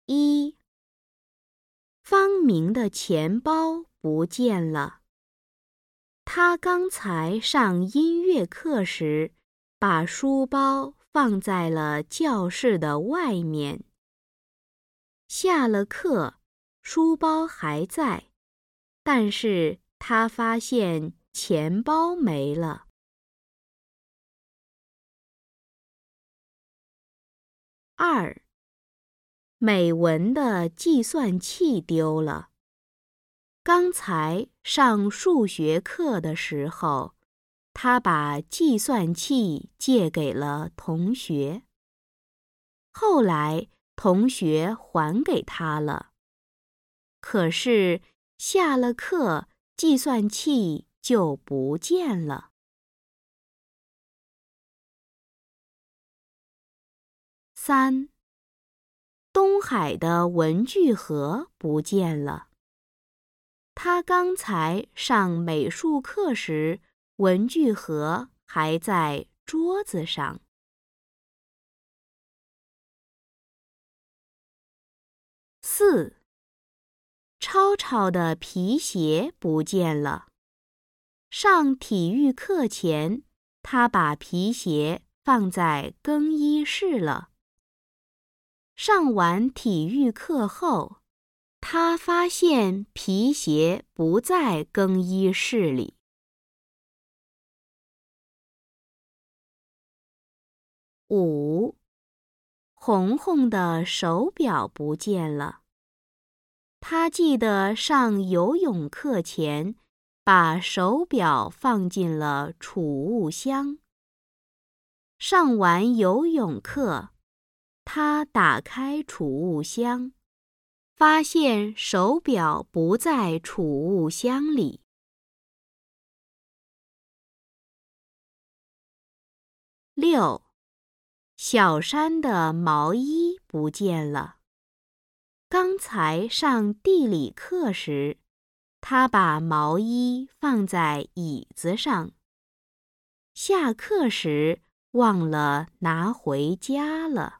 1. 方明的钱包不见了。他刚才上音乐课时，把书包放在了教室的外面。下了课，书包还在，但是他发现钱包没了。2. 美文的计算器丢了。刚才上数学课的时候，他把计算器借给了同学。后来同学还给他了，可是下了课，计算器就不见了。3. 东海的文具盒不见了。他刚才上美术课时，文具盒还在桌子上。4. 超超的皮鞋不见了。上体育课前，他把皮鞋放在更衣室了。上完体育课后，他发现皮鞋不在更衣室里。5. 红红的手表不见了。他记得上游泳课前，把手表放进了储物箱。上完游泳课，他打开储物箱，发现手表不在储物箱里。6. 小山的毛衣不见了。刚才上地理课时，他把毛衣放在椅子上。下课时忘了拿回家了。